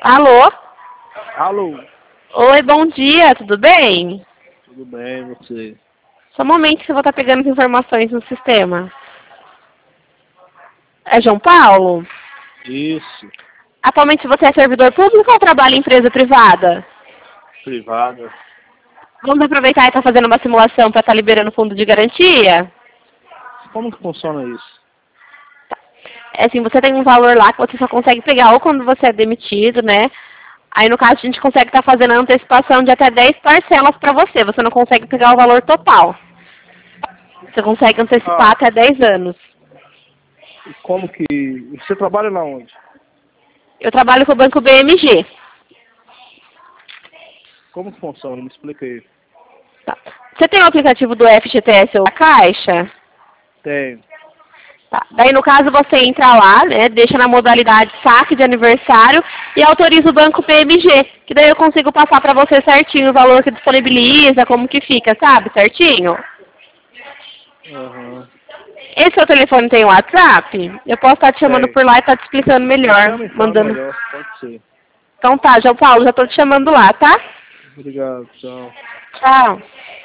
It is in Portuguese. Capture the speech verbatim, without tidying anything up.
Alô? Alô? Oi, bom dia, tudo bem? Tudo bem, você? Só um momento que eu vou estar pegando as informações no sistema. É João Paulo? Isso. Atualmente você é servidor público ou trabalha em empresa privada? Privada. Vamos aproveitar e estar fazendo uma simulação para estar liberando o fundo de garantia? Como que funciona isso? É assim, você tem um valor lá que você só consegue pegar ou quando você é demitido, né? Aí, no caso, a gente consegue estar fazendo a antecipação de até dez parcelas para você. Você não consegue pegar o valor total. Você consegue antecipar Ah, até dez anos. e como que... Você trabalha na onde? Eu trabalho com o Banco B M G. Como que funciona? Me explica aí. Tá. Você tem o aplicativo do F G T S ou da Caixa? Tenho. Tá. Daí, no caso, você entra lá, né, deixa na modalidade saque de aniversário e autoriza o Banco P M G, que daí eu consigo passar para você certinho o valor que disponibiliza, como que fica, sabe? Certinho. Aham. Esse seu telefone tem WhatsApp? Eu posso estar te chamando Tenho. por lá e estar te explicando Me melhor, chama então, é mandando... melhor. Pode ser. Então tá, João Paulo, já estou te chamando lá, tá? Obrigado, tchau. Tchau.